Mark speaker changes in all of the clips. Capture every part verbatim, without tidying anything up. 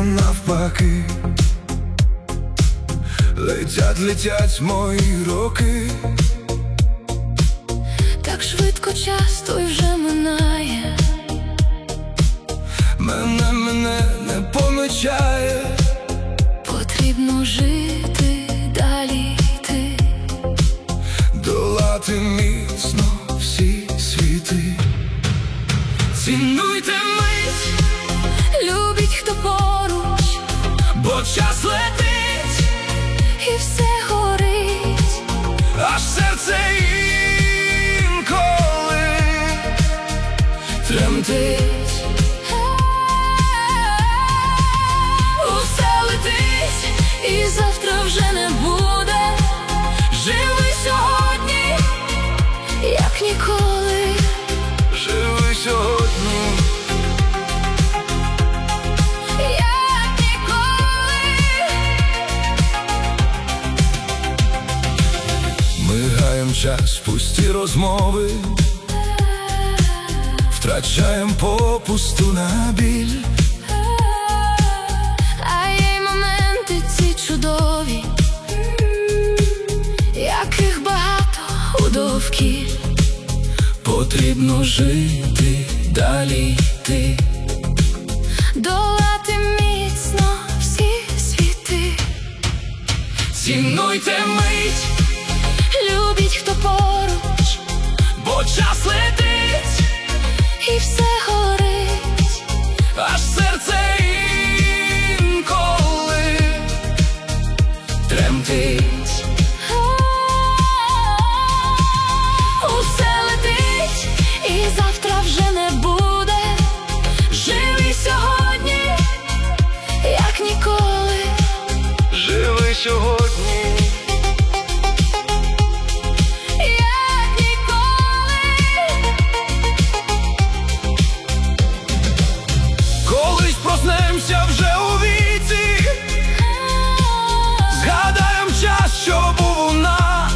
Speaker 1: навпаки. Летять, летять мої роки,
Speaker 2: так швидко час той вже минає.
Speaker 1: Мене, мене не помічає.
Speaker 2: Потрібно жити, далі йти,
Speaker 1: долати міцно всі світи. Цінуйте мить,
Speaker 2: любіть, хто поруч,
Speaker 1: бо час летить
Speaker 2: і все горить,
Speaker 1: аж серце інколи тремтить.
Speaker 2: Усе летить і завтра вже не буде. Живи сьогодні, як ніколи.
Speaker 1: Живи сьогодні,
Speaker 2: як ніколи.
Speaker 1: ми гаєм час, пусті розмови, втрачаєм попусту на біль.
Speaker 2: А є й моменти ці чудові, яких багато у довкіль.
Speaker 1: Потрібно жити, далі йти,
Speaker 2: долати міцно всі світи.
Speaker 1: цінуйте мить,
Speaker 2: Любіть, хто поруч,
Speaker 1: бо час летить
Speaker 2: і все горить,
Speaker 1: аж серце інколи тремтить.
Speaker 2: усе летить і завтра вже не буде. Живи сьогодні, як ніколи.
Speaker 1: Живи сьогодні,
Speaker 2: Як ніколи.
Speaker 1: колись проснемся вже у віці, згадаєм час, що був у нас.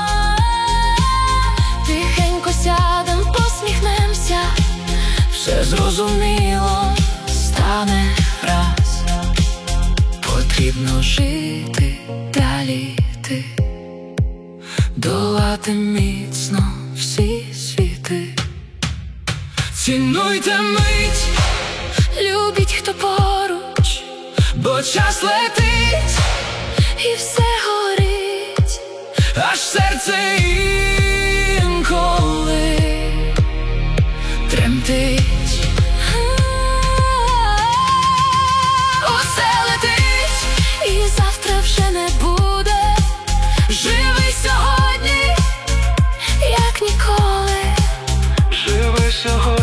Speaker 2: Тихенько сядем, посміхнемся,
Speaker 1: Все зрозуміло
Speaker 2: стане враз.
Speaker 1: потрібно
Speaker 2: Жити, далі йти,
Speaker 1: долати міцно
Speaker 2: всі світи.
Speaker 1: Цінуйте мить,
Speaker 2: Любіть, хто поруч,
Speaker 1: бо час летить
Speaker 2: і все горить,
Speaker 1: аж серце інколи тремтить.
Speaker 2: усе летить і завтра вже не буде. Живи сьогодні, як ніколи.
Speaker 1: Живи сьогодні.